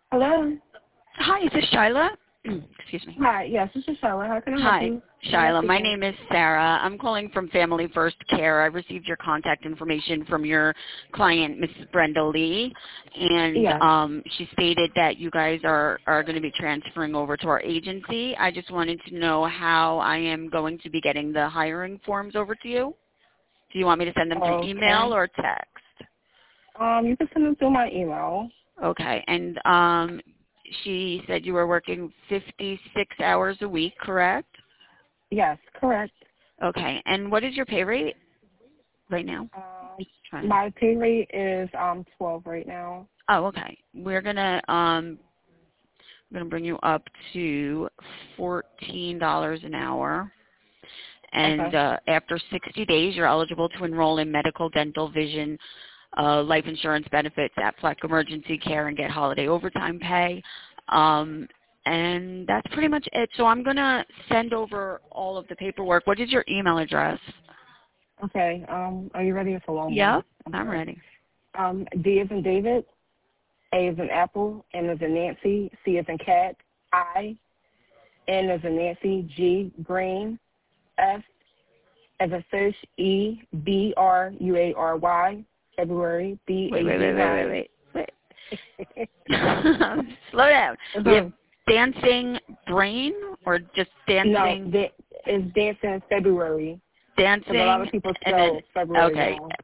Hello. Hi, is this Shyla? Excuse me. Hi. Yes, this is Shyla. How can I help Hi, you? Yes, Shyla. My speaking. name is Sarah. I'm calling from Family First Care. I received your contact information from your client, Mrs. Brenda Lee, and Yes. she stated that you guys are going to be transferring over to our agency. I just wanted to know how I am going to be getting the hiring forms over to you. Do you want me to send them through email Okay. or text? You can send them through my email. Okay, and she said you were working 56 hours a week, correct? Yes, correct. Okay, and what is your pay rate right now? Trying to. My pay rate is 12 right now. Oh, okay. We're gonna bring you up to $14 an hour, and Okay. after 60 days, you're eligible to enroll in medical, dental, vision, life insurance benefits, Aflac emergency care, and get holiday overtime pay. And that's pretty much it. So I'm gonna send over all of the paperwork. What is your email address? Okay. Are you ready? It's a long one. Yep, I'm ready. D as in David, A as in Apple, N as in Nancy, C as in Cat, I, N as in Nancy, G, Green, F as in Fish, E, B, R, U, A, R, Y, February, B, Wait, A, wait, B, wait, wait, Y. wait, wait, wait. Slow down. We have dancing brain or just No, dancing, it's dancing in February. Because a lot dancing, of people and then, spell February okay, wrong.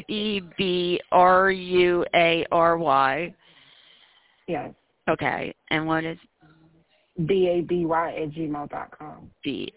FEBRUARY. Yes. Okay, and what is BABY@gmail.com.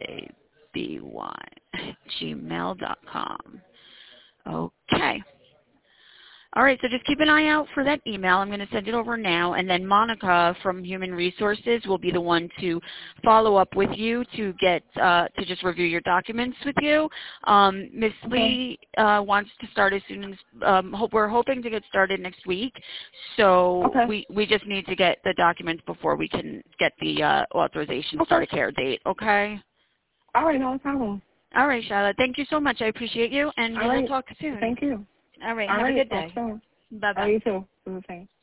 BABY@gmail.com? Okay. All right, so just keep an eye out for that email. I'm going to send it over now, and then Monica from Human Resources will be the one to follow up with you to get to just review your documents with you. Ms. Okay. Lee wants to start as soon as we're hoping to get started next week. So Okay. we just need to get the documents before we can get the authorization start Okay. a care date. Okay. All right, no problem. All right, Charlotte. Thank you so much. I appreciate you, and All we'll right. talk soon. Thank you. All right. All Have a right, good talk day. soon. All Bye-bye. right, you too. Do the same.